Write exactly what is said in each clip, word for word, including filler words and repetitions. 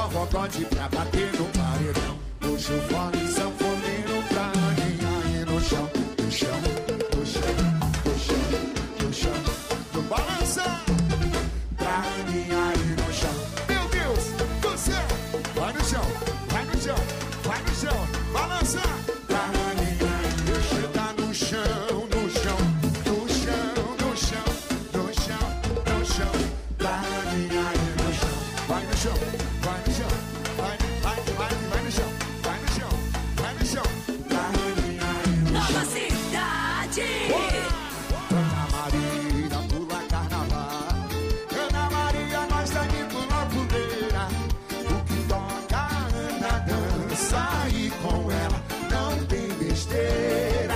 forró pode pra bater no paredão. Puxa o fone sanfoneiro pra aninhar aí no chão. No chão, no chão, no chão, no chão. No balança pra aninhar aí no chão. Meu Deus do céu. Vai no chão, vai no chão, vai no chão. Balança pra aninhar aí no chão. Tá no chão, no chão, no chão, no chão, no chão, no chão. Pra aninhar aí no chão. Vai no chão, vai no chão. Vai, vai, vai, vai no chão. Vai no chão, vai no chão. Pra aninhar aí no chão. Nova Cidade. Ana Maria pula carnaval. Ana Maria, nós daqui pula fogueira. O que toca a Ana dança e com ela não tem besteira.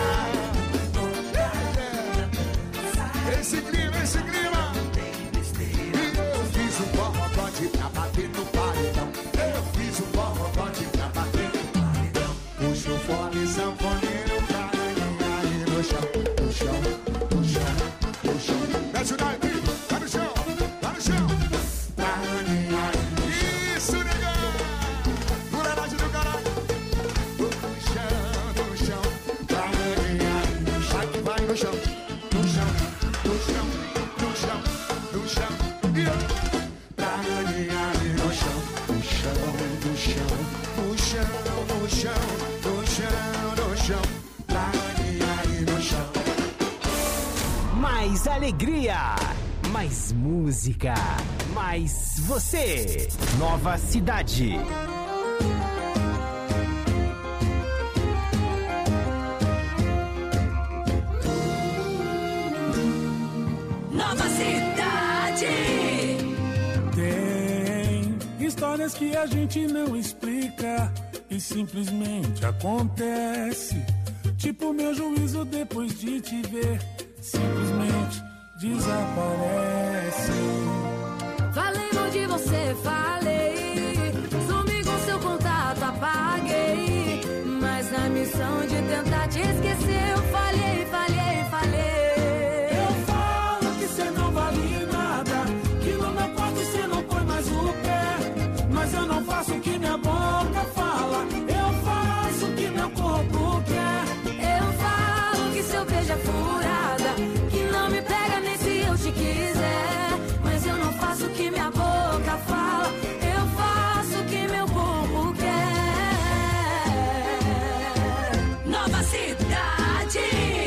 Esse clima, esse clima. E eu fiz um forró pode pra bater no paredão. Eu fiz um forró pode pra bater no paredão. Puxa o fone sanfoneiro pra aninhar aí no chão. No chão, no chão, no chão. Mete o naipe, vai no chão, vai no chão. Pra aninhar. Isso, negão. Fuleiragem do caralho. No chão, no chão. Pra aninhar. Vai que vai no chão. No chão, no chão, no chão, no chão. E eu. Pra aninhar no chão. No chão, no chão, no chão, no chão, no chão, no chão. Pra aninhar no chão. Mais alegria, mais música, mais você. Nova Cidade. Nova Cidade. Tem histórias que a gente não explica e simplesmente acontece. Tipo meu juízo depois de te ver, simplesmente desaparece. Falei mal de você, falei. Sumi com seu contato, apaguei. Mas na missão de tentar te esquecer, eu falhei, falhei, falhei. Eu falo que cê não vale nada, que no meu quarto cê não põe mais o pé. Mas eu não faço o que minha boca fala, eu faço o que meu corpo quer. Eu falo que seu beijo é furada, que não me pega nem se eu te quiser. Mas eu não faço o que minha boca fala, eu faço o que meu corpo quer. Nova Cidade.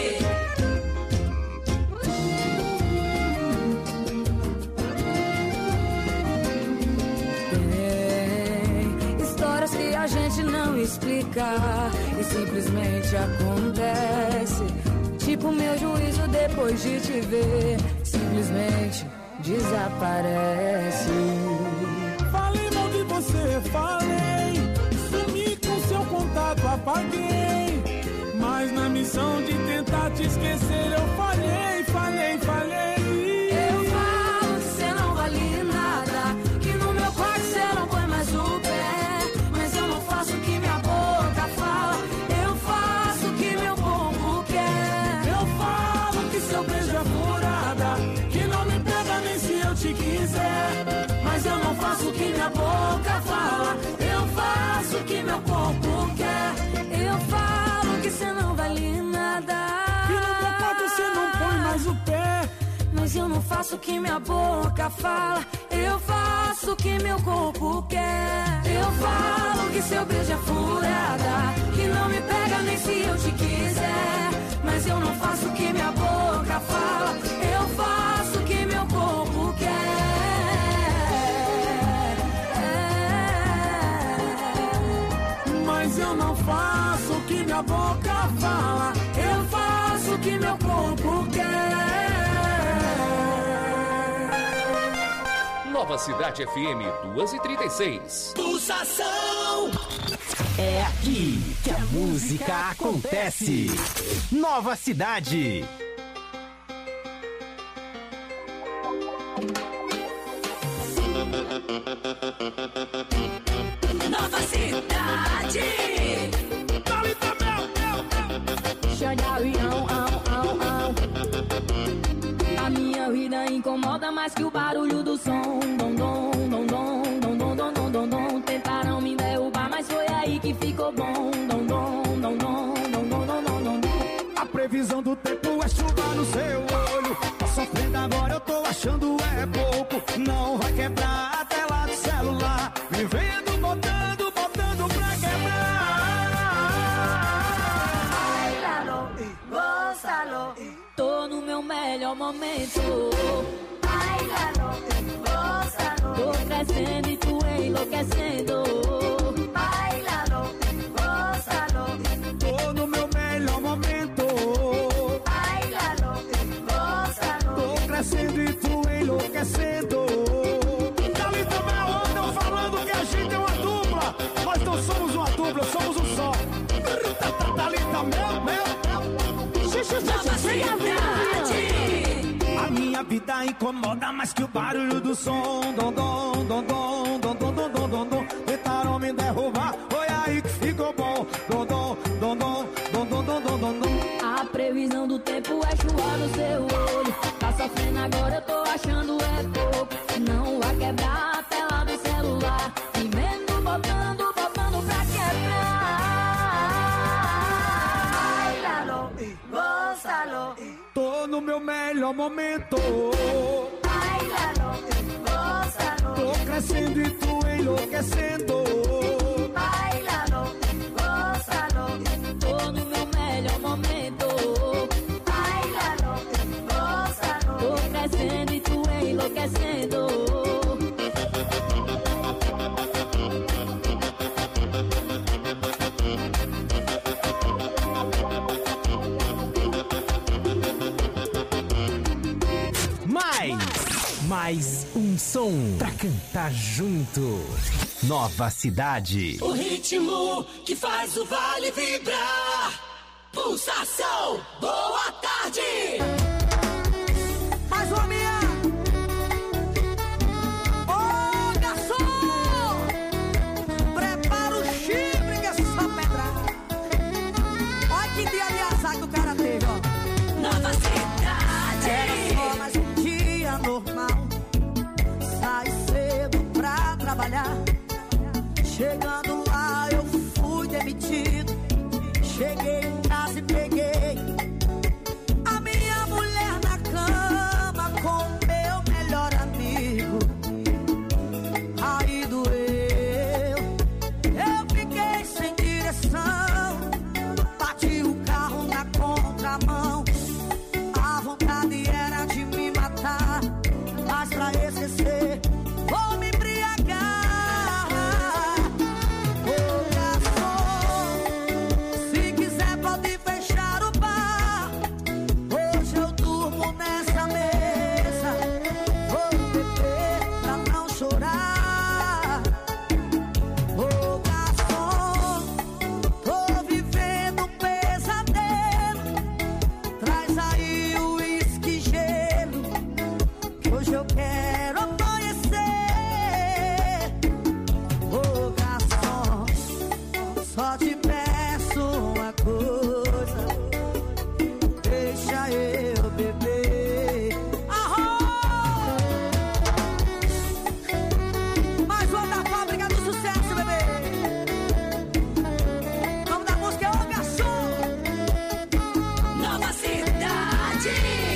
Tem histórias que a gente não explica e simplesmente acontece. Tipo meu juízo depois de te ver, simplesmente desaparece. Falei mal de você, falei. Sumi com seu contato, apaguei. Mas na missão de tentar te esquecer, eu falhei, falhei, falhei. Eu falo que cê não vale nada, que no meu quarto cê não põe mais o pé. Mas eu não faço o que minha boca fala, eu faço o que meu corpo quer. Eu falo que seu beijo é furada, que não me pega nem se eu te quiser. Mas eu não faço o que minha boca fala, eu faço o que meu corpo quer. Eu falo que cê não vale nada, que no meu quarto cê não põe mais o pé. mas eu não faço o que minha boca fala, eu faço o que meu corpo quer. Eu falo que seu beijo é furada, que não me pega nem se eu te quiser. Mas eu não faço o que minha boca fala, eu faço o que meu corpo quer. Mas eu não faço o que minha boca fala, eu faço o que meu corpo quer. Nova Cidade F M duas e trinta e seis. Pulsação. É aqui que a música acontece. Nova Cidade. Nova Cidade. A minha vida incomoda mais que o barulho do som. Dom, dom, dom, dom, dom, dom, dom, dom, dom, dom. aí que ficou bom. Dom, dom, dom, dom, dom, dom, dom, dom, dom. A previsão do tempo é chuva no seu olho. Tá sofrendo agora, eu tô achando é pouco. Não vai quebrar a tela do celular. Vivendo, botando, botando pra quebrar. Bailalo, gózalo. Tô no meu melhor momento. Bailalo, gózalo. Tô crescendo e tu enlouquecendo. Bailalo, gózalo. Tô no meu melhor momento. Bailalo, gózalo. Tô crescendo e tu enlouquecendo. Dali também é outra falando que a gente é uma dupla. Nós não somos uma dupla, somos um só. Dali também, meu. Nova Cidade. A minha vida incomoda mais que o barulho do som. Dom, dom, dom, dom, dom, dom, dom, dom, dom, dom. Tentaram me derrubar, foi aí que ficou bom. Dom, dom, dom, dom, dom, dom, dom, dom, dom, dom. A previsão do tempo é chuva no seu olho. Tá sofrendo agora, eu tô achando é pouco. Não vai quebrar a tela do celular. Vivendo, botando, botando pra quebrar. Bailalo, gózalo. Tô no meu melhor momento. Bailalo, gózalo. Tô crescendo e tu enlouquecendo. Bailalo, gózalo. Tô no meu melhor momento. Bailalo, gózalo. Tô crescendo e tu enlouquecendo. Mais, mais um som pra cantar junto. Nova Cidade. O ritmo que faz o vale vibrar. Pulsação, boa tarde. Mais uma minha. Ô, garçom, prepara o chifre que é só pedrada. Olha que dia de azar que o cara teve, ó. Nova Cidade. Era só mais um dia normal. Sai cedo pra trabalhar. Chegando lá eu fui demitido. Cheguei em casa e peguei a minha mulher na cama com o meu melhor amigo. Aí doeu, eu fiquei sem direção. Bati o carro na contramão. A vontade era de me matar, mas pra esquecer vou me embriagar. Ô garçom, se quiser pode fechar o bar. Hoje eu durmo nessa mesa. Vou beber pra não chorar. Ô garçom, tô vivendo um pesadelo. Traz aí o uísque e gelo, que hoje eu quero amanhecer. Ô garçom, só te peço uma coisa, deixa eu beber. Arroz! Mais uma da fábrica do sucesso, bebê. O nome da música é Ô Garçom. Nova Cidade.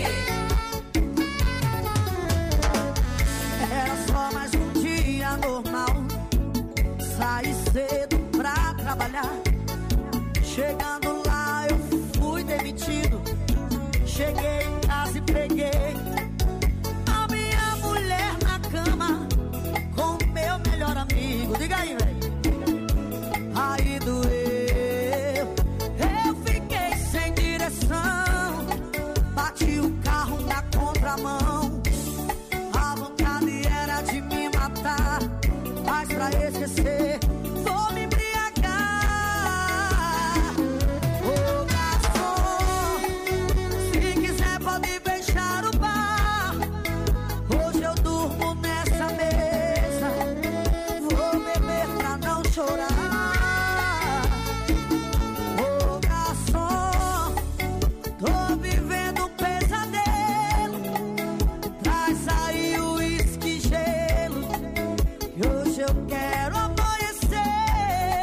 Era só mais um dia normal. Saí cedo pra trabalhar. Chegando lá eu fui demitido. Cheguei em casa e peguei a minha mulher na cama com o meu melhor amigo. Diga aí, velho. Aí doeu, eu fiquei sem direção. Bati o carro na contramão. A vontade era de me matar, mas pra esquecer vou me embriagar. Ô garçom, se quiser pode fechar o bar. Hoje eu durmo nessa mesa. Vou beber pra não chorar. Ô garçom, tô vivendo um pesadelo. Traz aí o uísque e gelo, e hoje eu quero amanhecer.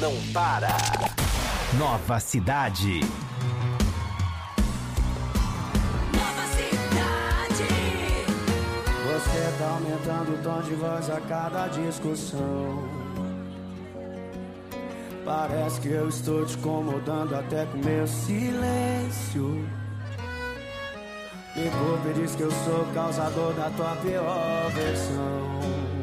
não para. Nova Cidade. Nova Cidade. Você tá aumentando o tom de voz a cada discussão. Parece que eu estou te incomodando até com meu silêncio. E bobe diz que eu sou causador da tua pior versão.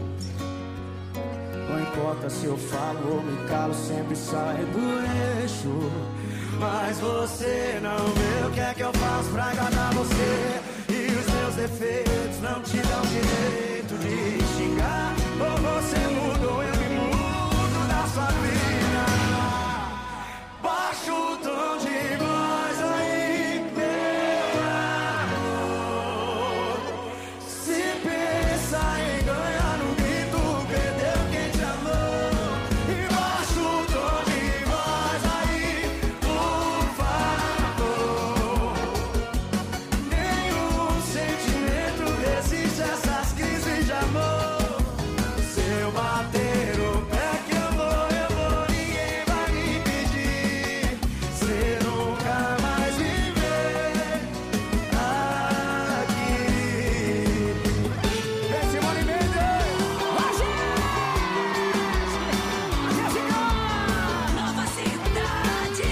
Não importa se eu falo ou me calo, sempre sai do eixo. Mas você não vê o que é que eu faço pra agradar você. E os meus defeitos não te dão direito de xingar. Ou você muda ou eu me mudo da sua vida. Baixa o tom de voz aí, meu amor. Se pensa em ganhar no grito, perdeu quem te amou. E baixa o tom de voz aí, por favor. Nenhum sentimento resiste a essas crises de amor. Se eu bater o pé que eu vou, eu vou, ninguém vai me impedir. Você nunca mais me vê aqui. Vem, Simone Mendes! Nova Cidade.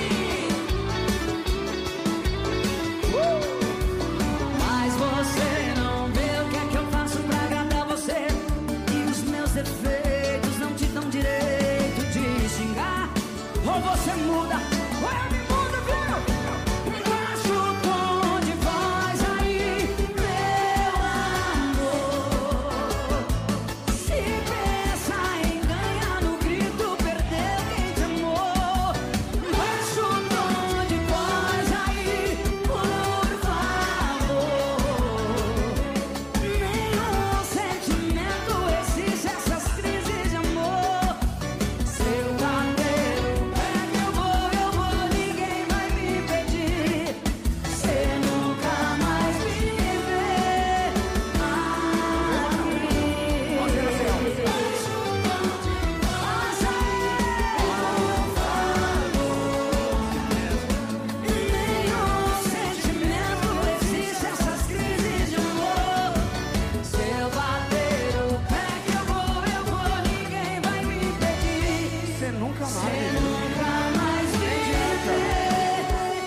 Mas você não vê o que é que eu faço pra agradar você. E os meus defeitos não te dão direito de xingar. Ou você muda, ou eu me mudo, viu? Baixa o tom de voz aí, meu amor. Se pensa em ganhar no grito, perdeu quem te amou. Baixa o tom de voz aí, por favor. Nenhum sentimento existe essas crises de amor. Se eu bater o pé que eu vou, eu vou, ninguém vai me impedir. Você nunca mais me vê aqui. Baixa o tom de voz aí, por favor. Nenhum sentimento existe essas crises de amor. Se eu bater o pé que eu vou, eu vou, ninguém vai me impedir. Você nunca Você mais. nunca mais me vê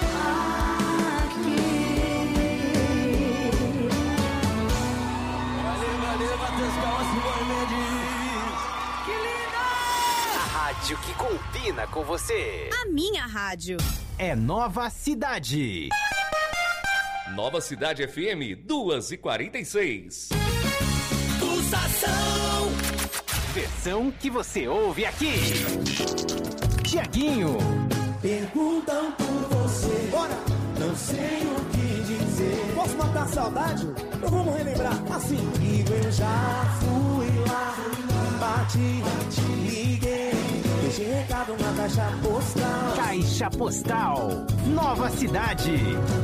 aqui. Valeu, valeu, Matheus Calma, Simone Mendes. Que linda! A rádio que combina com você. A minha rádio. É Nova Cidade. Nova Cidade F M duas e quarenta e seis. Pulsação. Versão que você ouve aqui. Tiaguinho. Perguntam por você, bora, não sei o que dizer. Posso matar a saudade? Então vamos relembrar assim. Comigo eu já fui lá, bati, bati, liguei, deixei recado na caixa postal. Caixa Postal. Nova Cidade.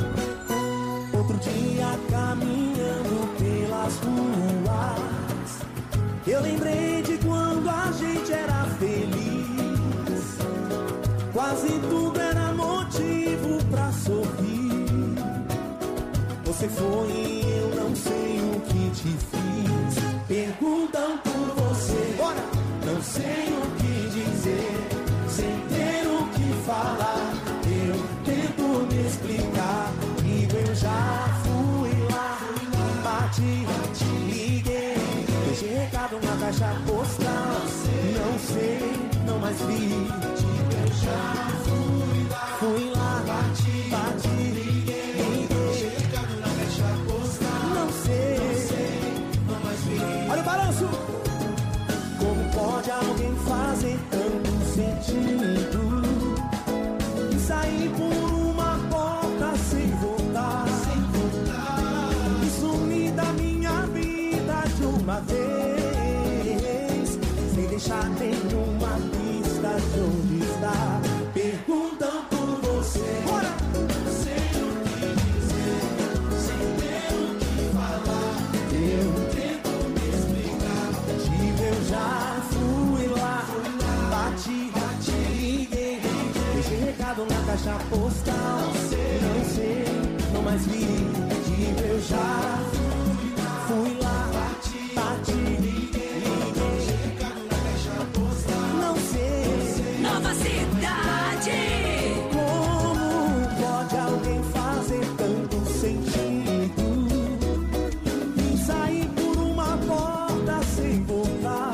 Outro dia caminhando pelas ruas, eu lembrei de quando a gente era feliz. Quase tudo era motivo pra sorrir. Você foi e eu não sei o que te fiz. Perguntam por você, bora, não sei o que dizer. Sem ter o que falar, eu tento me explicar. Comigo eu já fui lá, bati, bati, liguei, deixei recado na caixa postal. Não sei, não mais vi. Eu já fui lá, fui lá, bati, bati, liguei, deixei recado na caixa postal. Não sei, não sei, não mais vi. Olha o balanço. Como pode alguém fazer tanto sentido e sair por uma porta sem voltar, sem voltar, e sumir da minha vida de uma vez, sem deixar nenhuma pista de onde está? Perguntam por você, bora! Não sei o que dizer, sem ter o que falar. Eu tento me explicar. Tipo, eu já fui lá, bati, bati, caixa postal. Não sei, não sei, não mais vi. Digo, eu já fui lá, bati, bati, liguei, chegado na caixa postal. Não sei, Nova Cidade. como pode alguém fazer tanto sentido e sair por uma porta sem voltar,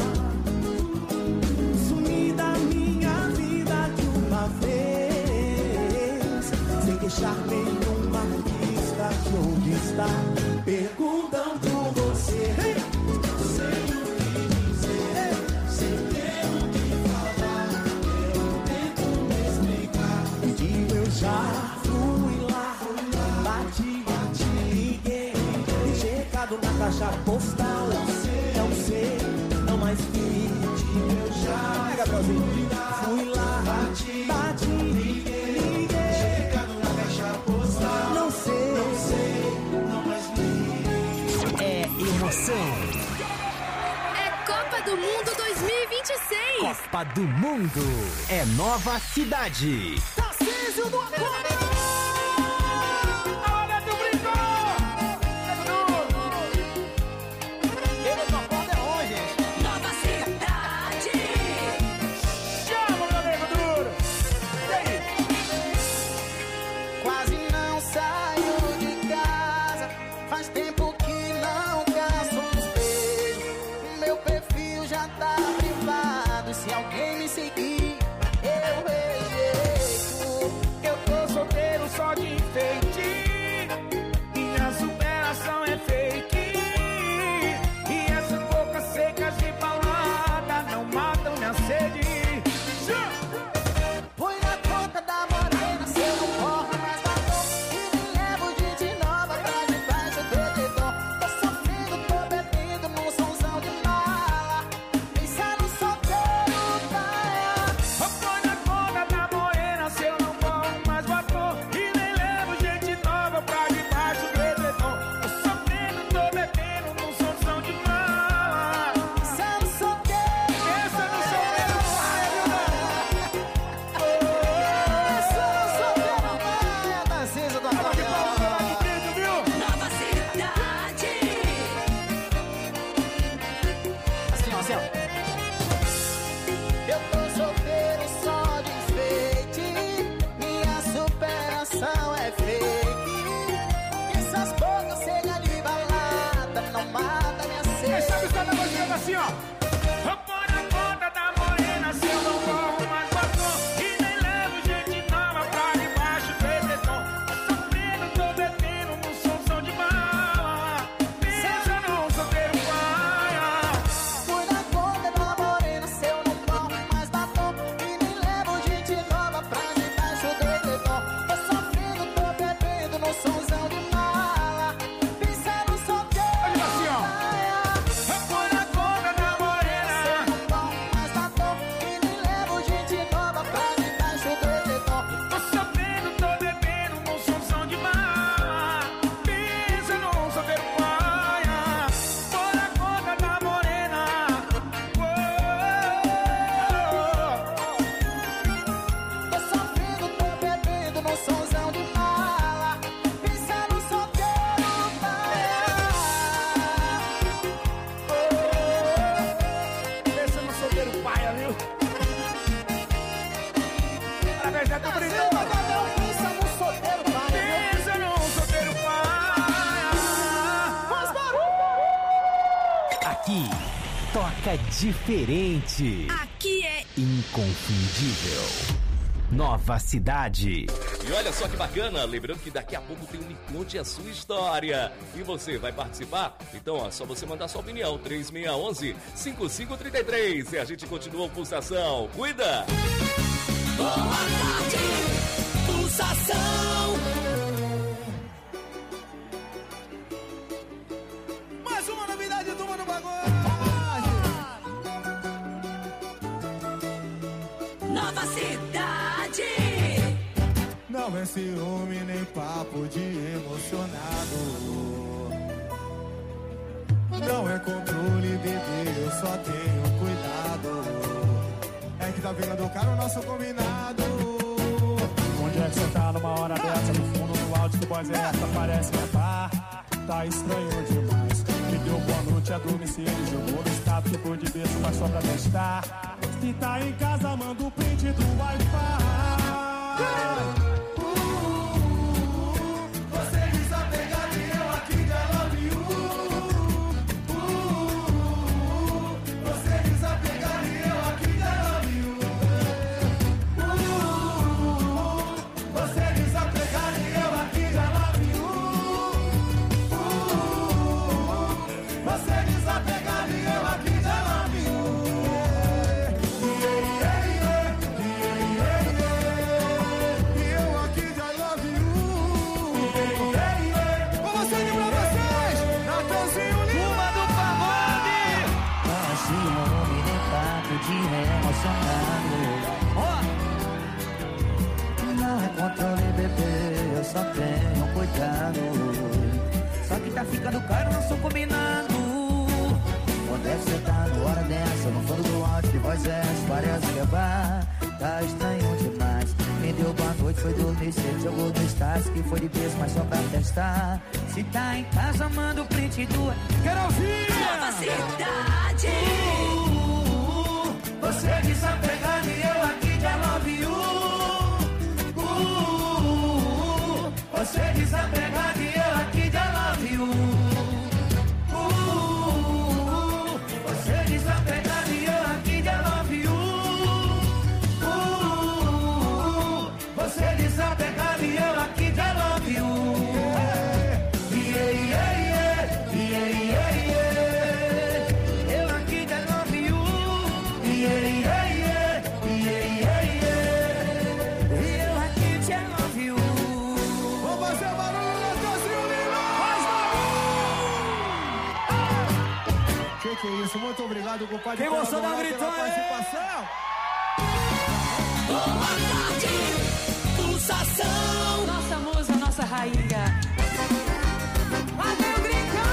sumir da minha vida de uma vez, sem deixar nenhuma pista de onde está. Perguntam por você, sem o que dizer, sem ter o que falar, eu tento me explicar. E digo, eu já fui lá, bati, bati, liguei, deixei recado na caixa postal. Não sei, não sei, não mais vi. Digo, eu já fui lá, bati, bati, liguei, deixei recado na caixa postal. Não sei, não sei, não mais vi. É emoção. É Copa do Mundo dois mil e vinte e seis. Copa do Mundo. É Nova Cidade. Tarcísio do Acordeon! Olha, tu brincou! Ele tocou até hoje, gente. Nova Cidade. Chama, meu amigo duro! E aí? Quase não saio de casa, faz tempo que não caço uns beijos. Meu perfil já tá privado, se alguém me seguir, eu rejeito. Eu tô solteiro só de enfeite. Minha superação é fake. E essas bocas secas de balada não matam minha sede. Põe na conta da morena, se eu não corro mais da dor, e nem levo gente nova pra debaixo do dedão. Tô sofrendo, tô bebendo num somzão de mala, pensando solteiro, tá? Põe na conta da morena se eu não corro mais vapor. E nem levo gente nova pra debaixo do edredom. Tô sofrendo, tô bebendo num somzão de mala. Pensando solteiro, Pensa no solteiro, vai, viu, pensando solteiro, vai, Tarcísio do Tava de Acordeon. palma lá de dentro, viu? Nova Cidade. Assim, ó, assim, ó. Eu tô solteiro só de enfeite, minha superação é fake. Essas bocas secas de balada não mata minha Quem sabe sede. está na música assim, ó. Eu põe na conta da morena se eu não corro mais batom. E nem levo gente nova pra debaixo do edredom. Tô sofrendo, tô bebendo num somzão de mala. Pensa num solteiro paia. Fui na conta da morena, se eu não corro mais batom, e nem levo gente nova pra debaixo do edredom. Tô sofrendo, tô bebendo no somzão de mala, pensando solteiro. Olha assim, ó. Eu põe na conta da morena. Se eu não corro mais batom, e nem levo gente nova pra debaixo do edredom. Tô sofrendo, tô bebendo num somzão de mala. Pensa num solteiro paia. Põe na conta da morena. Tô sofrendo, tô bebendo no somzão de mala, pensando solteiro, Pensa no solteiro paia, viu? Parabéns, já tô brincando. pensa no solteiro, vai, viu? Pensa num solteiro paia. Faz barulho! Aqui, toca diferente. Aqui é Inconfundível. Nova Cidade. E olha só que bacana, lembrando que daqui a pouco tem um Me Conte a Sua História. E você vai participar? Então, ó, só você mandar sua opinião, três seis um um, cinco cinco três três. E a gente continua a pulsação. Cuida! Boa tarde. Pulsação. Mais uma novidade do Mano Bagulho. Nova Cidade. Não é ciúme nem papo de emocionado. Não é controle, bebê, eu só tenho cuidado. É que tá virando caro o nosso combinado. Onde é é que você tá numa hora dessa? No fundo do áudio que voz é essa? Parece que é pá, tá estranho demais. Me deu boa noite, adormeci, ele jogou no estado que foi de berço, mas só pra testar. Se tá em casa, manda o print do Wi-Fi. Você desapegado e eu aqui de I love you. Você desapegado e eu aqui de I love you. Você desapegado e eu aqui de I love you. Você desapegado e eu aqui de I love you. Não é controle, bebê, eu só tenho cuidado. Só que tá ficando caro, não sou combinado. Quando é que você tá na hora dessa? No fundo do áudio, que voz é essa? Parece que é bar, tá estranho demais. Me deu boa noite, foi dormir cedo, jogou no Stars, que foi de vez, mas só pra testar. Se tá em casa, manda o print do... Quero ouvir! Nova Cidade. Você desapegado e eu aqui de I love you. Uh, uh, uh, você desapegado e eu aqui de I love you. Uh, uh, uh, você desapegado e eu aqui de I love you. Uh, uh, uh, você desapegado e eu aqui de I love you. Yeah, yeah, yeah, yeah, yeah, yeah. Eu aqui de I love you. Yeah, yeah, yeah, yeah, yeah, yeah. Eu aqui te I love you. Vamos fazer barulho no Brasil, Lima! Faz barulho! Que que é isso? Muito obrigado, compadre. Quem gostou, dá um pela gritão aí. participação. Boa tarde. Pulsação. Nossa musa, nossa rainha. Até o gritão.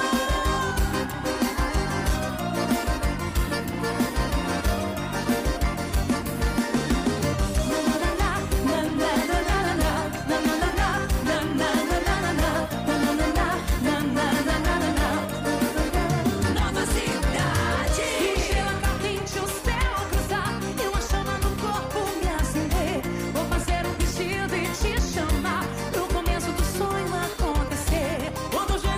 Nova Cidade. Estrela quente, o céu a cruzar e uma chama no corpo me acender. Vou fazer um vestido e te chamar pro começo do sonho acontecer. Quando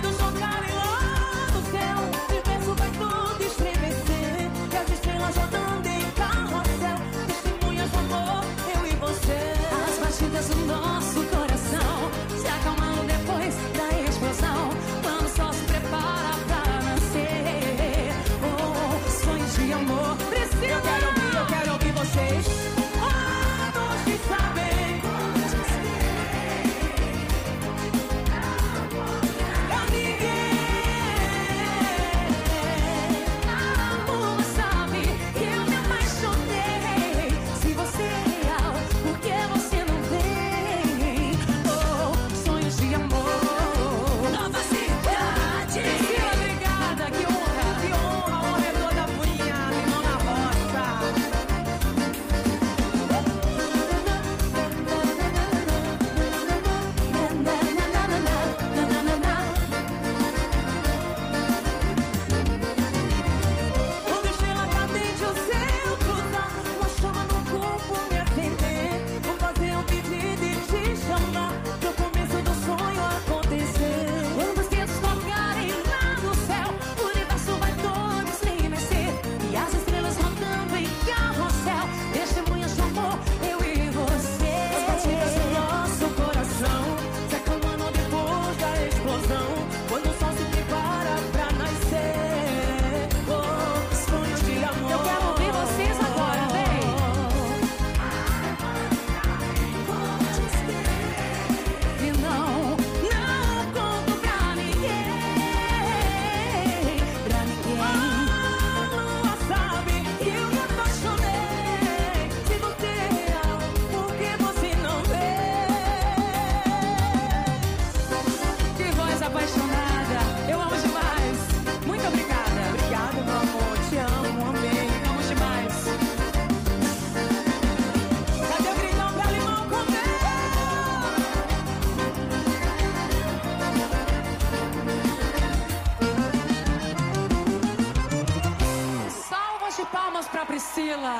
Bate palmas pra Priscila.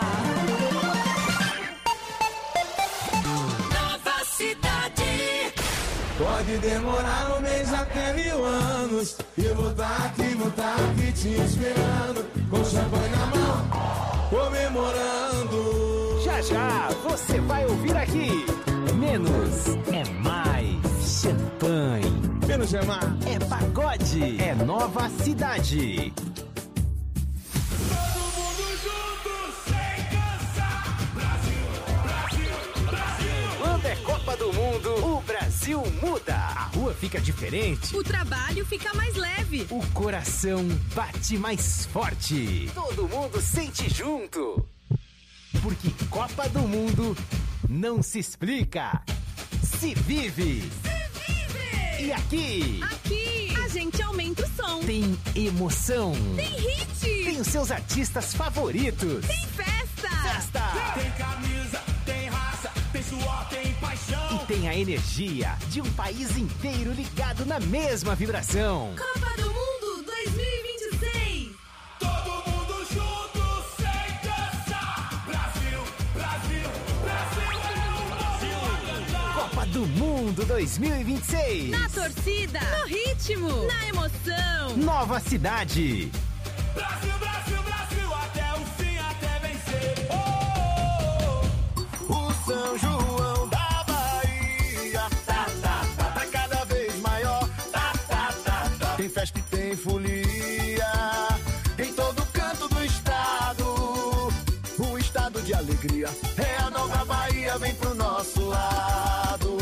Nova Cidade. Pode demorar um mês até mil anos. E eu vou estar aqui, vou estar aqui te esperando. Com champanhe na mão, comemorando. Já já você vai ouvir aqui. Menos é mais. Champanhe. Menos é mais. É pagode. É Nova Cidade. Todo mundo junto, sem cansar. Brasil, Brasil, Brasil. Quando é Copa do Mundo, o Brasil muda. A rua fica diferente. O trabalho fica mais leve. O coração bate mais forte. Todo mundo sente junto. Porque Copa do Mundo não se explica, se vive. Se vive! E aqui? Aqui a gente aumenta o som. Tem emoção. Tem hit. Tem os seus artistas favoritos. Tem festa. Festa. Tem camisa, tem raça, tem suor, tem paixão. E tem a energia de um país inteiro ligado na mesma vibração. Copa do Mundo dois mil e vinte e seis. Todo mundo junto, sem cansar. Brasil, Brasil, Brasil, Brasil a cantar. Copa do Mundo dois mil e vinte e seis. Na torcida, no ritmo, na emoção. Nova Cidade. Brasil, Brasil, Brasil, até o fim, até vencer. Oh, oh, O São João da Bahia tá, tá, tá, tá cada vez maior. Tá, tá, tá, tá. Tem festa e tem folia em todo canto do estado. Um estado de alegria. É a nova Bahia, vem pro nosso lado.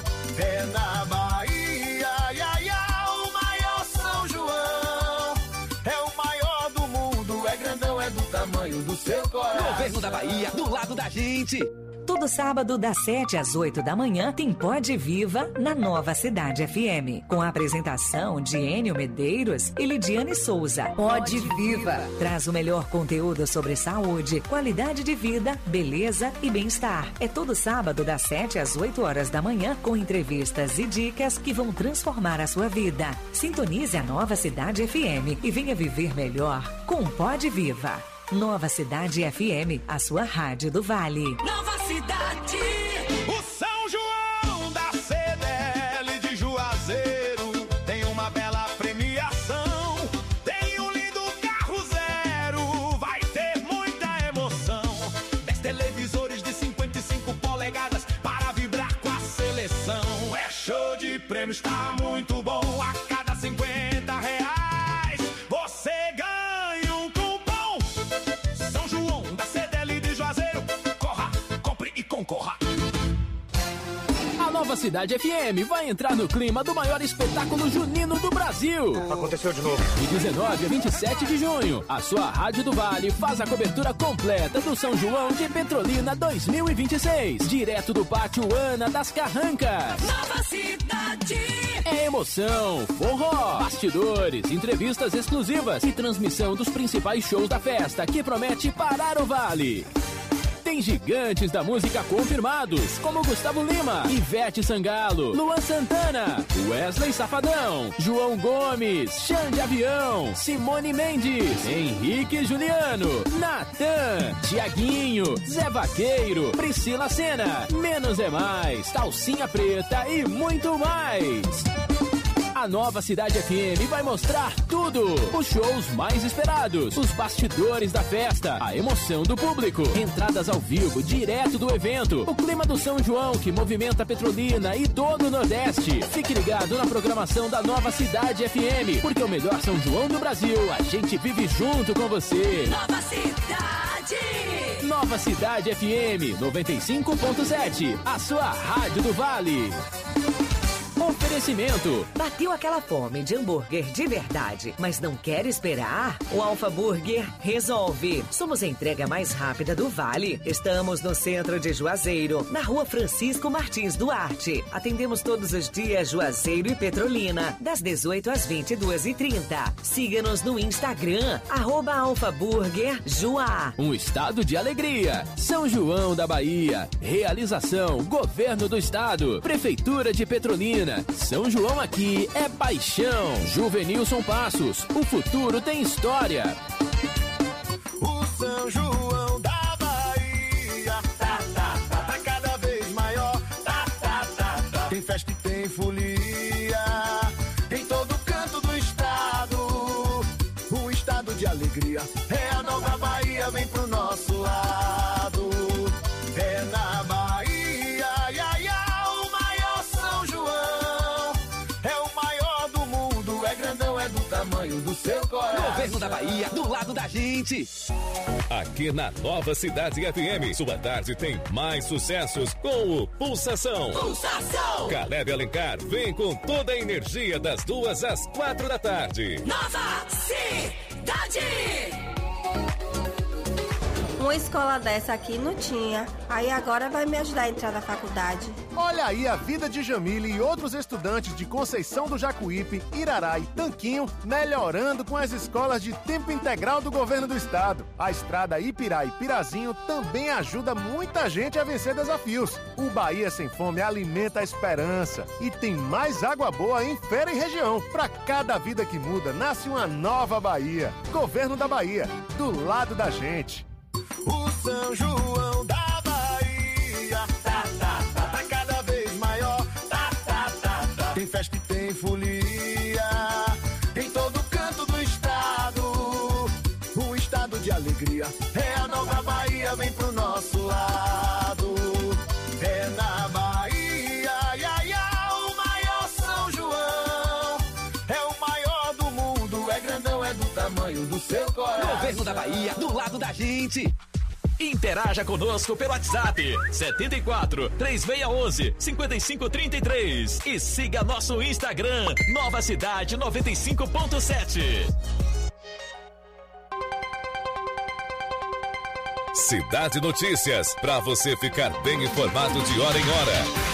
É na Bahia, ia, ia, o maior São João. É o maior do mundo, é grandão, é do tamanho do seu coração. Governo da Bahia, do lado da gente. Todo sábado, das sete às oito da manhã, tem Pode Viva na Nova Cidade F M. Com a apresentação de Enio Medeiros e Lidiane Souza. Pode Viva traz o melhor conteúdo sobre saúde, qualidade de vida, beleza e bem-estar. É todo sábado, das sete às oito horas da manhã, com entrevistas e dicas que vão transformar a sua vida. Sintonize a Nova Cidade F M e venha viver melhor com Pode Viva. Nova Cidade F M, a sua rádio do Vale. Nova Cidade. o São João da C D L de Juazeiro tem uma bela premiação. Tem um lindo carro zero, vai ter muita emoção. Dez televisores de cinquenta e cinco polegadas para vibrar com a seleção. É show de prêmios, tá muito bom. A cada cinquenta reais você ganha um cupom. São João da C D L de Juazeiro, corra, compre e concorra. A Nova Cidade F M vai entrar no clima do maior espetáculo junino do Brasil. Aconteceu de novo. De dezenove a vinte e sete de junho, a sua Rádio do Vale faz a cobertura completa do São João de Petrolina dois mil e vinte e seis. Direto do Pátio Ana das Carrancas. Nova Cidade. É emoção, forró, bastidores, entrevistas exclusivas e transmissão dos principais shows da festa que promete parar o Vale. Tem gigantes da música confirmados, como Gustavo Lima, Ivete Sangalo, Luan Santana, Wesley Safadão, João Gomes, Xande Avião, Simone Mendes, Henrique Juliano, Natan, Tiaguinho, Zé Vaqueiro, Priscila Sena, Menos é Mais, Calcinha Preta e muito mais. A Nova Cidade F M vai mostrar tudo. Os shows mais esperados, os bastidores da festa, a emoção do público, entradas ao vivo direto do evento, o clima do São João que movimenta Petrolina e todo o Nordeste. Fique ligado na programação da Nova Cidade F M, porque o melhor São João do Brasil, a gente vive junto com você. Nova Cidade. Nova Cidade F M noventa e cinco ponto sete, a sua rádio do Vale. Oferecimento. Bateu aquela fome de hambúrguer de verdade, mas não quer esperar? O Alfa Burger resolve. Somos a entrega mais rápida do Vale. Estamos no centro de Juazeiro, na rua Francisco Martins Duarte. Atendemos todos os dias Juazeiro e Petrolina, das dezoito às vinte e duas e trinta. Siga-nos no Instagram, arroba Alfa Burger Juá. Um estado de alegria. São João da Bahia. Realização, Governo do Estado, Prefeitura de Petrolina. São João aqui é paixão. Juvenilson Passos, o futuro tem história. O São de alegria. É a nova Bahia, vem pro nosso lado. É na Bahia, ia, ia, o maior São João. É o maior do mundo, é grandão, é do tamanho do seu coração. Governo da Bahia, do lado da gente. Aqui na Nova Cidade F M, sua tarde tem mais sucessos com o Pulsação. Pulsação. Caleb Alencar vem com toda a energia das duas às quatro da tarde. Nova Cidade. Uma escola dessa aqui não tinha. Aí agora vai me ajudar a entrar na faculdade. Olha aí a vida de Jamile e outros estudantes de Conceição do Jacuípe, Irará e Tanquinho melhorando com as escolas de tempo integral do governo do estado. A estrada Ipirá e Pirazinho também ajuda muita gente a vencer desafios. O Bahia Sem Fome alimenta a esperança e tem mais água boa em Feira e região. Para cada vida que muda, nasce uma nova Bahia. Governo da Bahia, do lado da gente. O São João da Bahia tá, tá, tá, tá cada vez maior. Tá, tá, tá, tá. Tem festa e tem folia em todo canto do estado. Um estado de alegria. É a nova Bahia, vem pro nosso lado. É na Bahia, ia, ia, o maior São João. É o maior do mundo, é grandão, é do tamanho do seu coração. Governo da Bahia, do lado da gente. Interaja conosco pelo WhatsApp setenta e quatro, três seis um um, cinco cinco três três e siga nosso Instagram Nova Cidade noventa e cinco ponto sete. Cidade Notícias, para você ficar bem informado de hora em hora.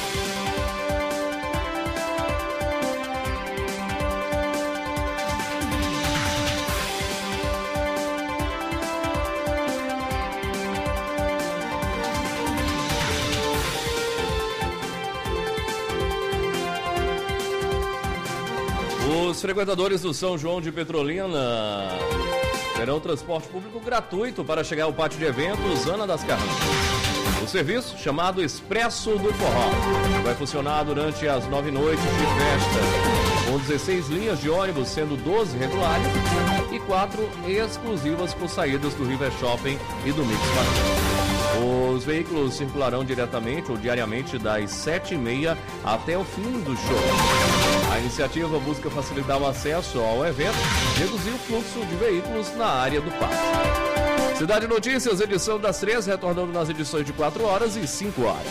Os frequentadores do São João de Petrolina terão transporte público gratuito para chegar ao pátio de eventos Ana das Carranças. O serviço, chamado Expresso do Forró, vai funcionar durante as nove noites de festa, com dezesseis linhas de ônibus, sendo doze regulares e quatro exclusivas com saídas do River Shopping e do Mix Park. Os veículos circularão diretamente ou diariamente das sete e meia até o fim do show. A iniciativa busca facilitar o acesso ao evento e reduzir o fluxo de veículos na área do pátio. Cidade Notícias, edição das três, retornando nas edições de quatro horas e cinco horas.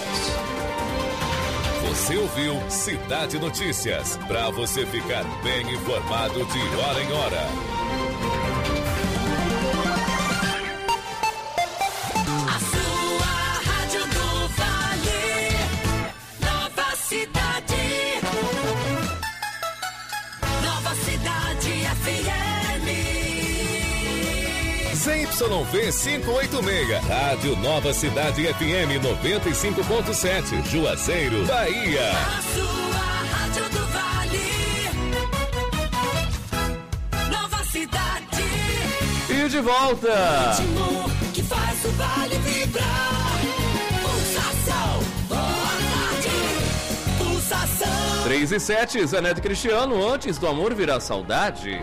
Você ouviu Cidade Notícias, para você ficar bem informado de hora em hora. A sua rádio do Vale, Nova Cidade. Nova Cidade F M. Z Y V quinhentos e oitenta e seis, Rádio Nova Cidade F M noventa e cinco ponto sete, Juazeiro, Bahia. A sua rádio do Vale, Nova Cidade. E de volta. Ritmo que faz o Vale vibrar. Pulsação, boa tarde. Pulsação. três e sete, Zé Neto e Cristiano, antes do amor virar saudade.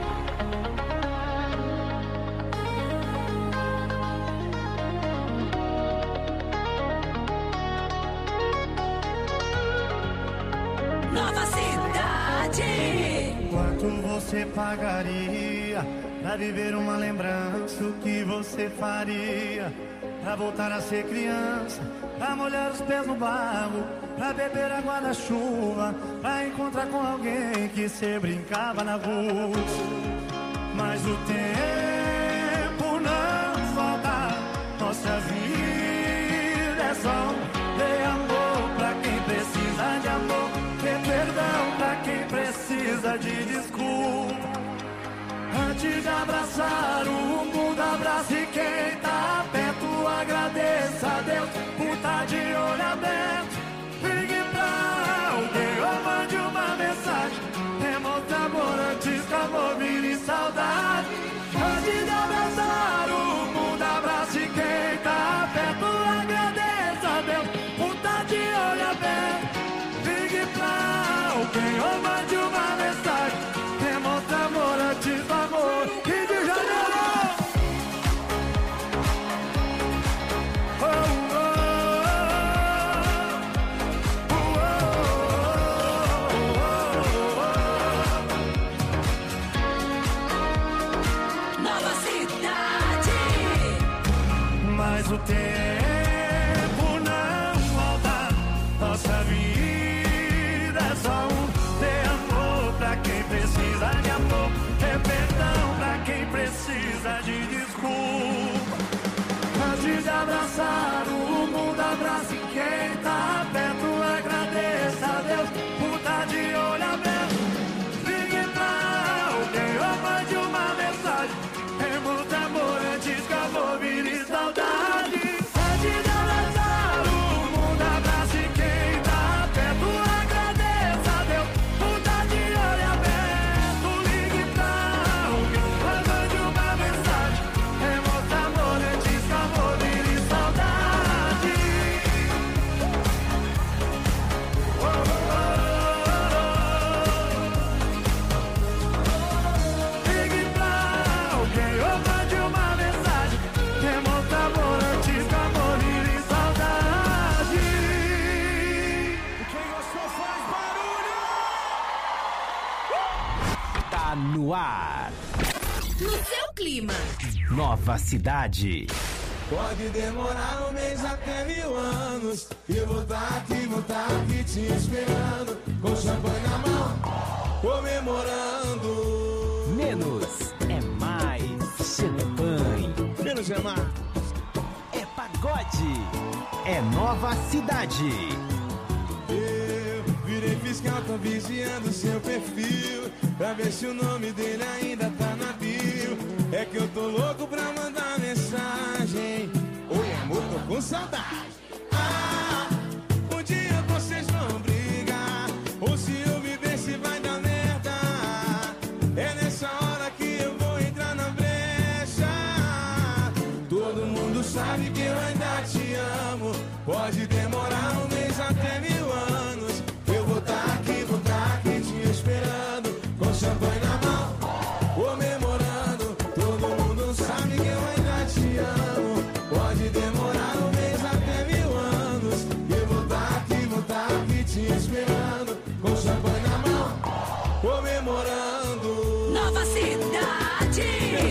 Nova Cidade. Quanto você pagaria pra viver uma lembrança? O que você faria pra voltar a ser criança? Pra molhar os pés no barro, pra beber água da chuva, pra encontrar com alguém que cê brincava na rua. Mas o tempo não volta, nossa vida é só ter amor pra quem precisa de amor, ter perdão pra quem precisa de desculpa. Antes de abraçar o mundo, abrace quem tá perto, agradeça a Deus por tá de olho aberto. Ligue pra alguém ou mande uma mensagem, demonstre amor antes que amor vire saudade. Antes de abraçar o mundo, abrace quem tá perto, agradeça a Deus por tá de olho aberto. Ligue pra alguém ou mande uma mensagem, demonstre amor antes do amor. Rio de Janeiro! o tempo não volta. Nossa vida é só um ter amor pra quem precisa de amor. É perdão pra quem precisa de desculpa. Antes de abraçar o mundo, abrace quem tá perto. Agradeça a Deus por tá de olho aberto. Ligue pra alguém ou mande uma mensagem. É muito amor antes que amor vire saudade. Antes de abraçar o mundo, abrace quem tá perto. Agradeça a Deus por tá de olho aberto. Ligue pra alguém ou mande uma mensagem. É muito amor antes que amor vire saudade. Oh, oh, oh, oh. Ligue pra alguém ou mande uma mensagem. É muito amor antes que amor vire saudade. Quem gostou faz barulho. Tá no ar. No seu clima. Nova Cidade. Pode demorar um mês até mil anos. E eu vou tá aqui, vou tá aqui te esperando. Com champanhe na mão, comemorando. Menos é mais champanhe. Menos é mais. É pagode. É Nova Cidade. Eu virei fiscal, tô vigiando seu perfil pra ver se o nome dele ainda tá na bio. É que eu tô louco pra mandar mensagem. Oi, amor, tô com saudade. Ah, um dia vocês vão brigar. Ou se eu viver, se vai dar merda. É nessa hora que eu vou entrar na brecha. Todo mundo sabe que eu ainda te amo. Pode demorar um mês até mil anos. Eu vou tá aqui, vou tá aqui te esperando. Com champanhe na mão, comemorando. Todo mundo sabe que eu ainda te amo. Pode demorar um mês até mil anos. Eu vou tá aqui, vou tá aqui te esperando. Com champanhe na mão, comemorando. Nova Cidade.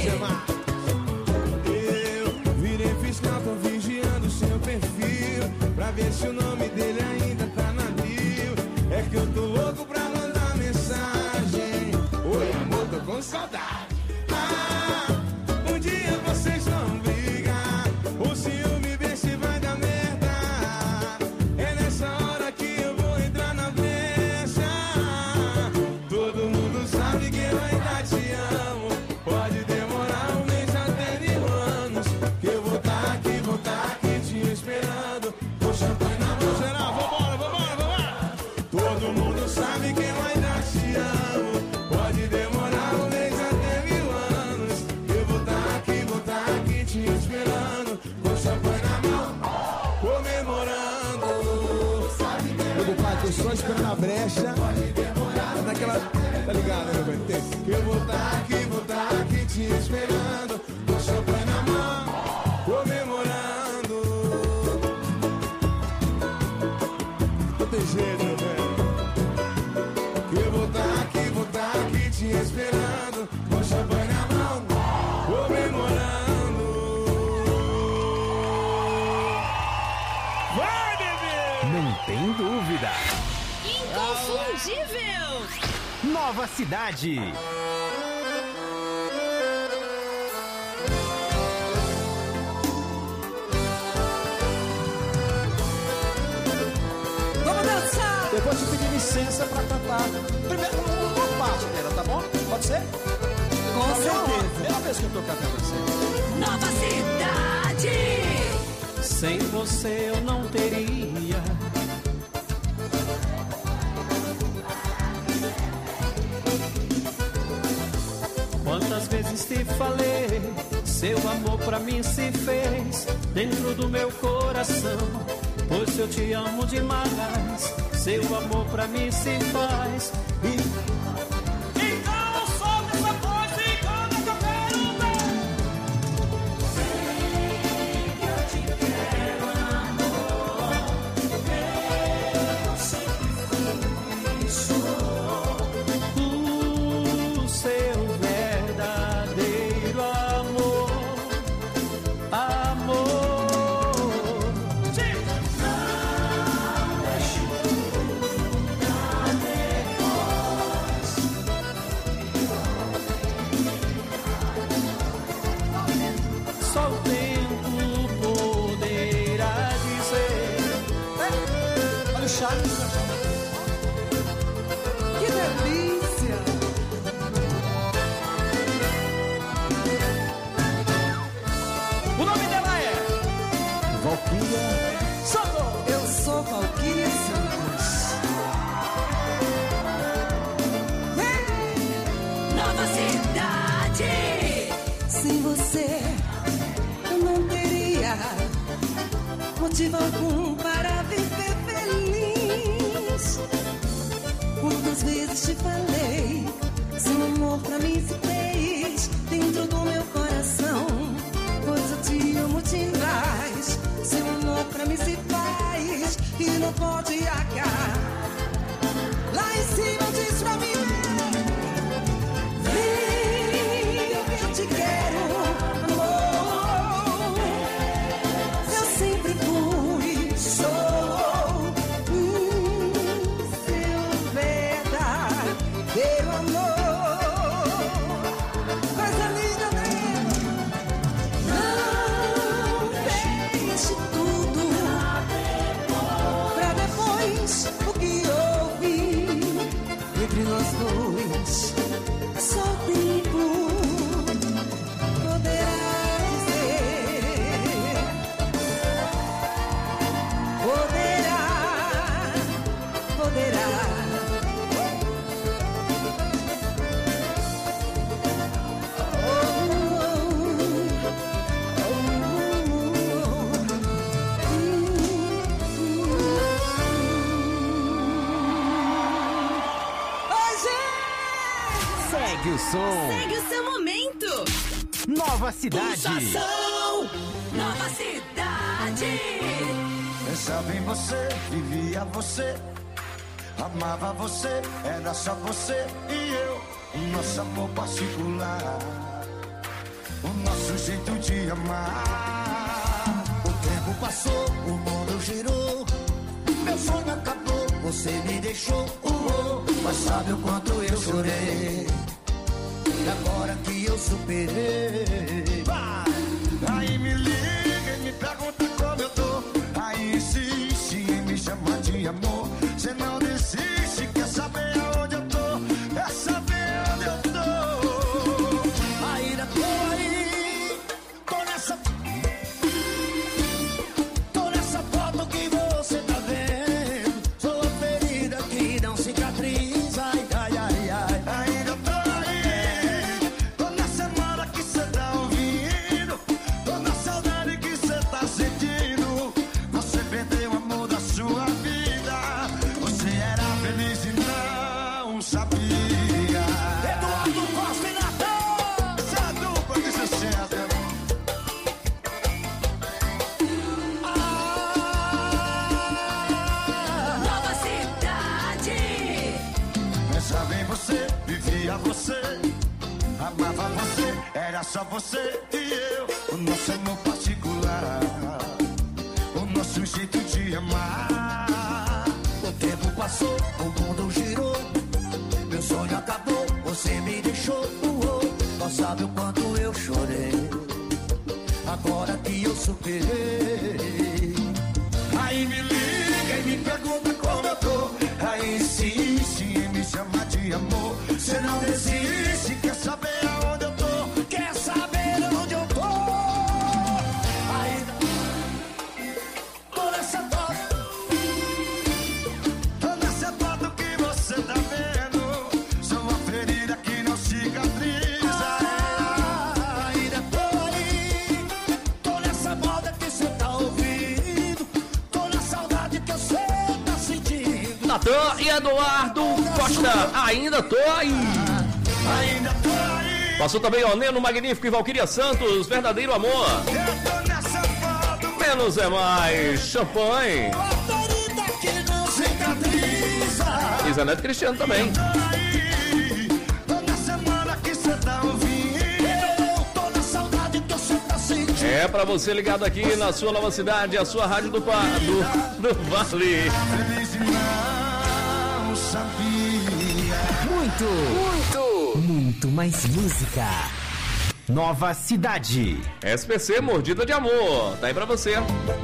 Eu virei fiscal, tô vigiando seu perfil pra ver se o nome dele ainda tá na bio. É que eu tô louco pra mandar mensagem. Oi, amor, tô com saudade. Ah, um dia vocês vão brigar. Ou se eu me ver, se vai dar merda. É nessa hora que eu vou entrar na brecha. Todo mundo sabe que eu ainda te amo. Pode demorar um mês até mil anos. Que eu vou tá aqui, vou tá aqui te esperando. Com champanhe na mão. Geral, vambora, vambora, vambora. Todo mundo sabe que eu ainda te amo. Pode demorar um mês até mil anos. Eu vou tá aqui, vou tá aqui te esperando. Com champanhe na mão, comemorando. Meu compadre, tô só esperando a brecha. É naquela. Tá ligado, né, meu bem? Tem. Eu vou tá aqui, vou tá aqui te esperando. Com champanhe na mão, comemorando. Não tem jeito, meu velho. Eu vou tá aqui, vou tá aqui te esperando. Com champanhe na mão, comemorando. Vai, bebê! Não tem dúvida. Inconfundível. Nova Cidade. Vamos dançar! Depois te pedir licença pra cantar. Primeiro, uma parte dela, tá bom? Pode ser? Com certeza. Primeira vez que eu tô cantando assim. Nova Cidade. Sem você eu não teria quantas vezes te falei, seu amor pra mim se fez dentro do meu coração. Pois eu te amo demais, seu amor pra mim se faz. E Então solta essa voz e canta que eu quero ver. Sei que eu te quero, amor. Eu sempre fui, sou o seu verdadeiro amor, amor. só o tempo poderá dizer. É, olha o Charles. Que delícia! O nome dela é Valquíria Santos. Eu sou Valquíria Santos. Nova Cidade. Sem você eu não teria motivo algum para viver feliz. Quantas vezes te falei, seu amor pra mim se fez dentro do meu coração. Pois eu te amo demais. Seu amor pra mim se faz e não pode acabar. Lá em cima diz pra mim: vem, eu te quero, amor. Eu sempre fui, sou hum, seu verdadeiro amor. Coisa linda, né? Não deixe tudo pra depois. O que houve entre nós dois, só o tempo poderá dizer. Poderá, poderá. Segue o som. Segue o seu momento. Nova Cidade. Pulsação. Nova Cidade. Pensava em você, vivia você, amava você, era só você e eu. O nosso amor particular, o nosso jeito de amar. O tempo passou, o mundo girou, meu sonho acabou, você me deixou. Uh, oh, mas sabe o quanto eu chorei, e agora que eu superei. Vai! Aí me liga e me pergunta como eu tô. Aí insiste em me chamar de amor. Cê não desiste, quer saber aonde eu tô, quer saber onde eu tô. Ainda tô aí, tô nessa, tô nessa foto que você tá vendo. Sou a ferida que não cicatriza. Ai, ai, ai, ai. Ainda tô aí, tô na semana que cê tá ouvindo, tô na saudade que cê tá sentindo. Você perdeu o amor da sua vida, você era feliz e não sabia. Eduardo Costa e Natan, essa é a dupla de sucesso. Nova Cidade. Pensava em você, vivia você, amava você, era só você e eu. O nosso amor particular, o nosso jeito de amar. O tempo passou, o mundo girou, meu sonho acabou, você me deixou. Uh, oh, não sabe o quanto eu chorei, agora que eu superei. Aí me liga e me pergunta como eu tô. Aí insiste em me chamar de amor. Cê não desiste, quer saber aonde eu tô, quer saber onde eu tô. Ainda tô nessa foto, tô nessa foto que você tá vendo. Sou uma ferida que não cicatriza. Ainda tô aí, tô nessa moda que cê tá ouvindo, tô na saudade que você tá sentindo. Natan e Eduardo Costa, ainda tô aí. Ainda tô aí. Passou também, ó, Neno Magnífico e Valquíria Santos, verdadeiro amor. Eu tô nessa foto, Menos é mais, champanhe. a ferida que não cicatriza. E Zé Neto Cristiano também. Tô aí, tô na semana que cê tá ouvindo, eu tô na saudade que você tá sentindo. É pra você ligado aqui na sua Nova Cidade, a sua rádio do, pa, do, do Vale. Feliz e não sabia. Muito, muito, muito mais música. Nova Cidade. S P C Mordida de Amor, tá aí pra você.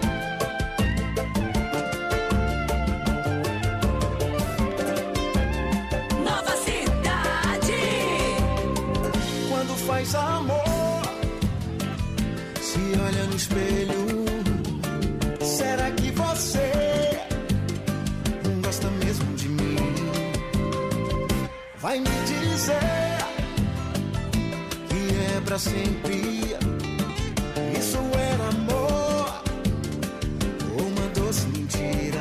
Nova Cidade. Quando faz amor, se olha no espelho, será que você gosta mesmo de mim? Vai me dizer que é pra sempre. Isso era amor ou uma doce mentira?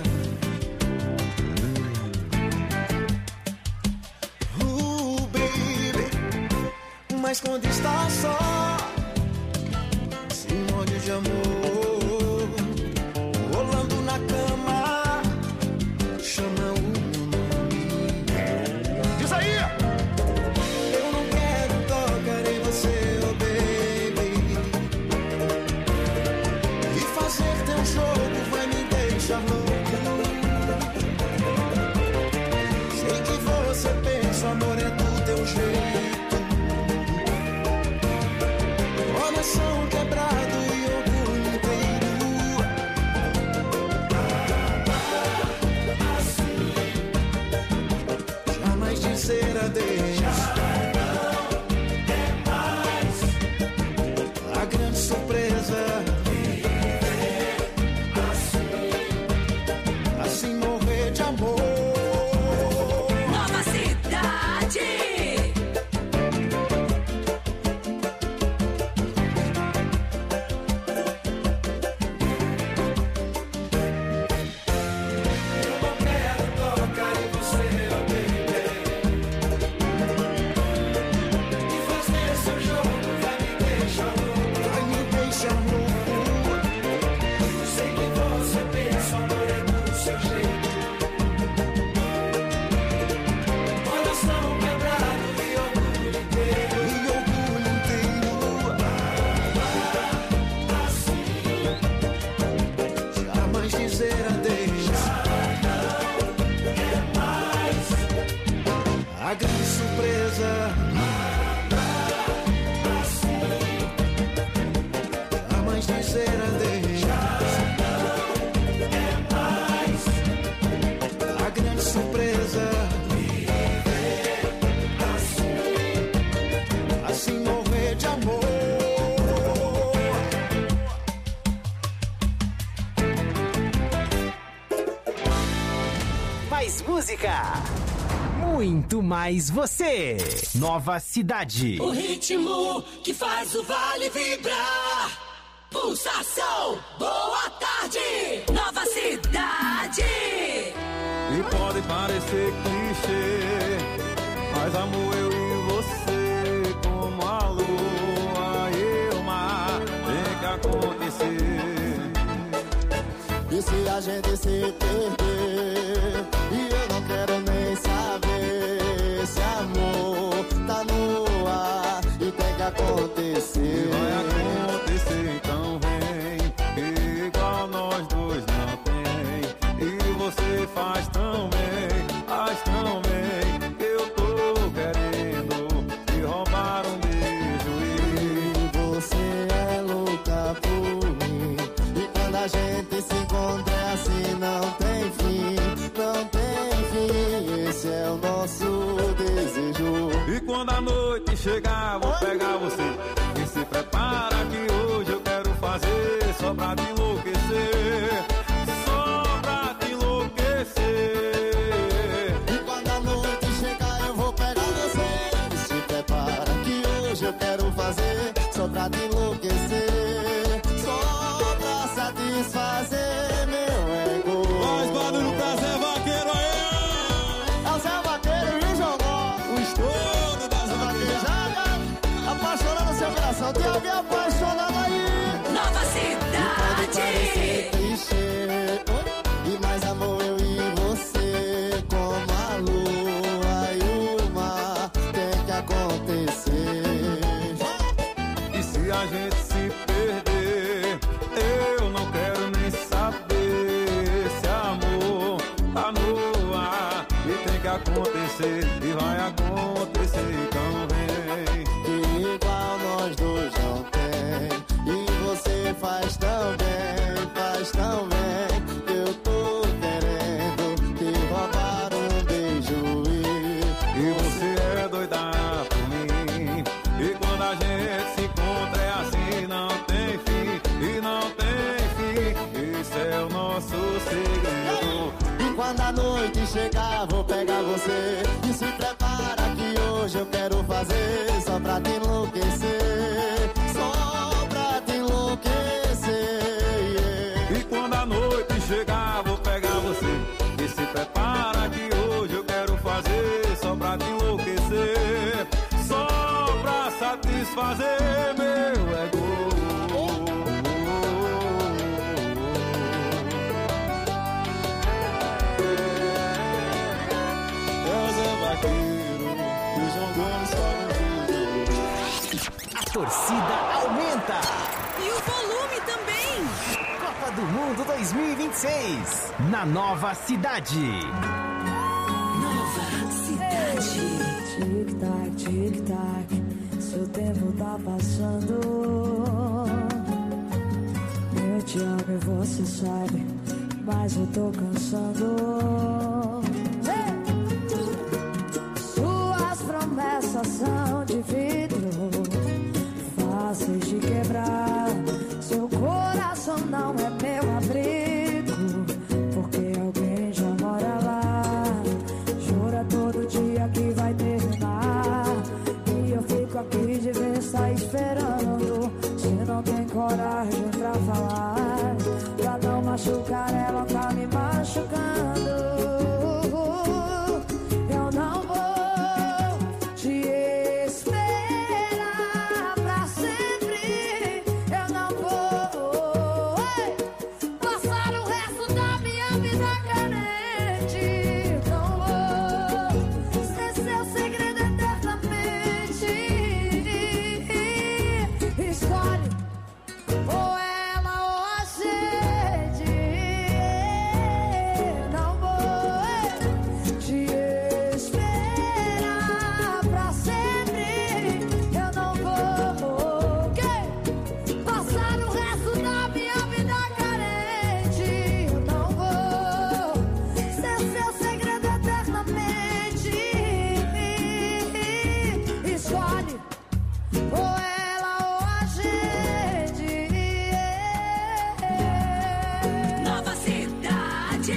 Uh, baby, mas quando está só, se molha de amor, rolando na cama, chama o meu nome. Diz aí! Eu não quero tocar em você, oh baby, e fazer teu jogo vai me deixar louco. Sei que você pensa, amor é do teu jeito, coração quebrado e orgulho inteiro. Jamais dizer adeus. A grande surpresa, assim morrer de amor. Nova Cidade. A grande surpresa, jamais dizer adeus. A grande surpresa, assim morrer de amor. Mais música. Muito mais você. Nova Cidade. O ritmo que faz o vale vibrar. Pulsação, boa tarde. Nova Cidade. E pode parecer clichê, mas amor, eu e você, como a lua e o mar, tem que acontecer. E se a gente se perder, e eu não quero nem saber, esse amor tá no ar e tem que acontecer. E vai acontecer, então vem, igual nós dois não tem. E você faz tão bem, faz tão bem, que eu tô querendo te roubar um beijo. E você é louca por mim, e quando a gente se encontra é assim, não tem fim, não tem fim. Esse é o nosso desejo. E quando a noite chegar, vou pegar você e se prepara que hoje eu quero fazer só pra te enlouquecer, só pra te enlouquecer. E quando a noite chegar eu vou pegar você e se prepara que hoje eu quero fazer só pra te enlouquecer, só pra satisfazer meu ego. Faz barulho pra Zé Vaqueiro aí! É o Zé Vaqueiro e o Jogó, o estouro das vaquejadas, apaixonando seu coração. Tem alguém apaixonado aí? Nova Cidade. Clichê, e mais amor eu e você, como a lua e o mar, tem que acontecer. E se a gente se perder, eu não quero nem saber, esse amor tá no ar e tem que acontecer, e vai acontecer, então vem. Que igual nós chegar, vou pegar você. E se prepara que hoje eu quero fazer só pra te enlouquecer, só pra te enlouquecer, yeah. E quando a noite chegar, vou pegar você. E se prepara que hoje eu quero fazer só pra te enlouquecer, só pra satisfazer meu ego. A torcida aumenta. E o volume também. Copa do Mundo dois mil e vinte e seis. Na Nova Cidade. Nova Cidade. Tic-tac, tic-tac, seu tempo tá passando. Eu te amo e você sabe, mas eu tô cansando. Suas promessas são de vidro, fáceis de quebrar. Seu coração não é meu abrigo, porque alguém já mora lá. Jura todo dia que vai terminar, e eu fico aqui de besta esperando. Se não tem coragem pra falar, pra não machucar ela, tá me machucando. Eu não vou te esperar pra sempre. Eu não vou ei, passar o resto da minha vida carente. Não vou ser seu segredo eternamente. Escolhe ou ela ou a gente. Não vou te esperar pra sempre. Eu não vou que passar o resto da minha vida carente. Eu não vou ser seu segredo eternamente. Escolhe ou ela ou a gente. Nova Cidade.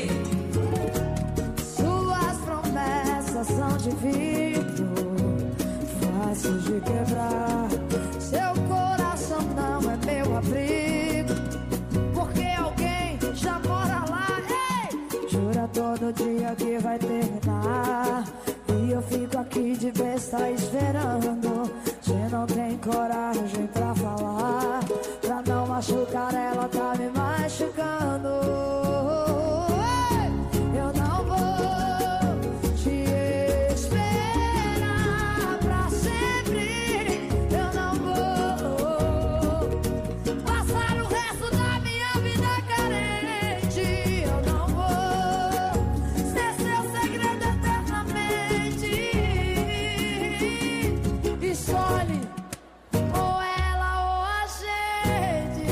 Suas promessas são de vidro, fáceis de quebrar. Seu coração não é meu abrigo, porque alguém já mora lá. Ei! Jura todo dia que vai terminar, e eu fico aqui de besta esperando. Se não tem coragem pra falar, pra não machucar ela, tá me machucando. Ei! Eu não vou te esperar pra sempre. Eu não vou passar o resto da minha vida carente. Eu não vou ser seu segredo eternamente. Escolhe ou ela ou a gente.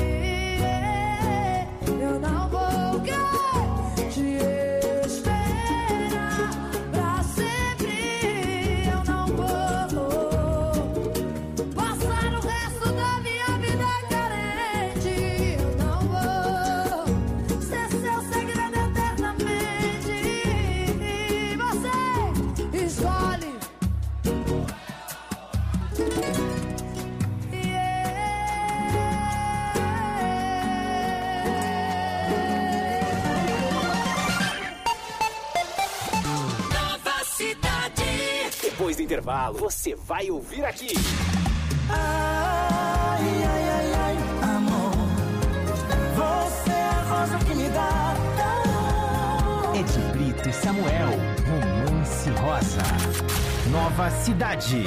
Eu não vou te esperar pra sempre. Eu não vou passar o resto da minha vida carente. Eu não vou ser seu segredo eternamente. Você escolhe. Nova Cidade. Depois do intervalo, você vai ouvir aqui. Ai, ai, ai, ai, amor, você é a rosa que me dá calor. Ed Brito e Samuel, Romance Rosa. Nova Cidade.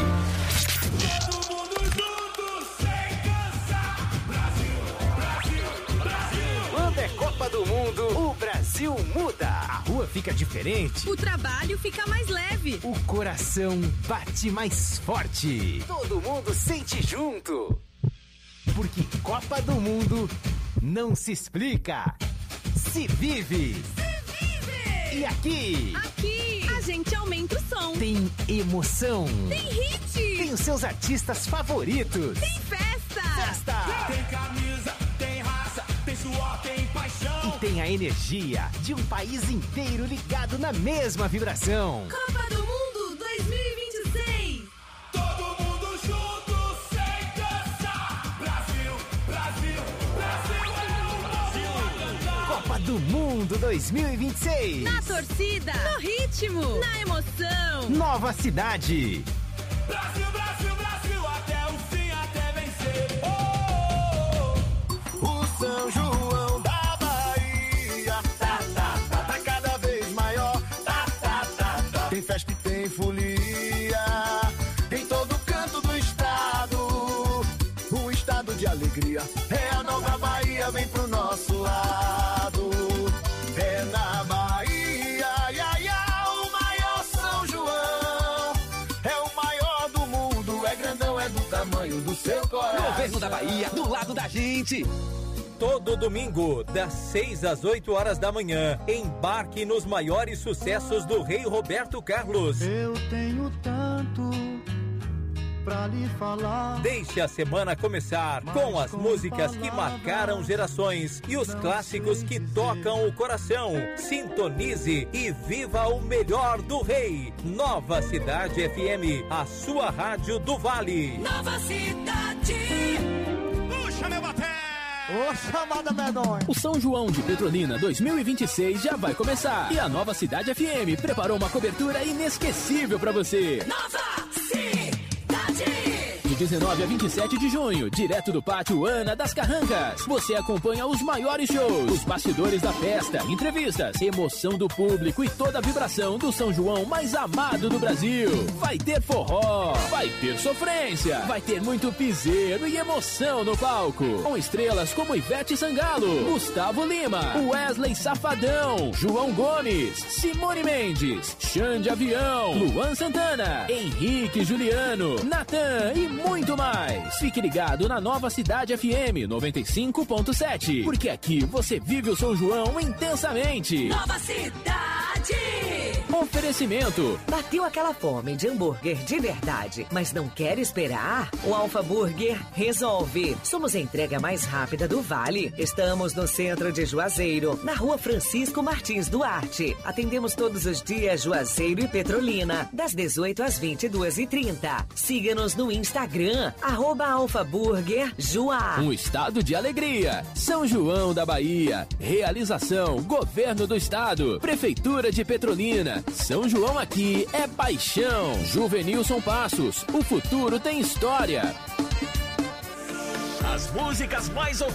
Quando é Copa do Mundo, o Brasil muda. A rua fica diferente, O trabalho fica mais leve. o coração bate mais forte. Todo mundo sente junto. Porque Copa do Mundo não se explica, se vive. E aqui Aqui a gente aumenta o som. tem emoção, Tem hit. tem os seus artistas favoritos. Tem festa. Festa! Tem camisa, tem raça, tem suor, tem paixão. E tem a energia de um país inteiro ligado na mesma vibração. Copa do Mundo dois mil e vinte e seis. Todo mundo junto, sem cansar. Brasil, Brasil, Brasil é o Brasil a cantar. Copa do Mundo dois mil e vinte e seis. Na torcida, no ritmo, na emoção. Nova Cidade. Brasil, Brasil, Brasil, até o fim, até vencer. Oh, oh, oh. O São João da Bahia tá, tá, tá, tá cada vez maior. Tá, tá, tá, tá. Tem festa e tem folia em todo canto do estado. Um estado de alegria. É a nova Bahia, vem pro nosso lado. É na Bahia, ia, ia, o maior São João. É o maior do mundo, é grandão, é do tamanho do seu coração. Governo da Bahia, do lado da gente. Todo domingo, das seis às oito horas da manhã, embarque nos maiores sucessos do rei Roberto Carlos. Eu tenho tanto pra lhe falar. Deixe a semana começar com as músicas que marcaram gerações e os clássicos que tocam o coração. Sintonize e viva o melhor do rei. Nova Cidade F M, a sua rádio do Vale. Nova Cidade. Puxa meu baté. Ô, chamada medonha. O São João de Petrolina dois mil e vinte e seis já vai começar. E a Nova Cidade F M preparou uma cobertura inesquecível pra você. Nova Cidade. De dezenove a vinte e sete de junho, direto do Pátio Ana das Carrancas, você acompanha os maiores shows, os bastidores da festa, entrevistas, emoção do público e toda a vibração do São João mais amado do Brasil. Vai ter forró, vai ter sofrência, vai ter muito piseiro e emoção no palco, com estrelas como Ivete Sangalo, Gustavo Lima, Wesley Safadão, João Gomes, Simone Mendes, Xande Avião, Luan Santana, Henrique Juliano, Natan e muito mais. Fique ligado na Nova Cidade F M noventa e cinco ponto sete, porque aqui você vive o São João intensamente. Nova Cidade. Oferecimento. Bateu aquela fome de hambúrguer de verdade, mas não quer esperar? O Alfa Burger resolve. Somos a entrega mais rápida do Vale. Estamos no centro de Juazeiro, na rua Francisco Martins Duarte. Atendemos todos os dias Juazeiro e Petrolina, das dezoito às vinte e duas e trinta. Siga-nos no Instagram, arroba Alfa Burger Juá. Um estado de alegria. São João da Bahia. Realização, Governo do Estado, Prefeitura de Petrolina. São João aqui é paixão. Juvenilson Passos, o futuro tem história. As músicas mais ouvidas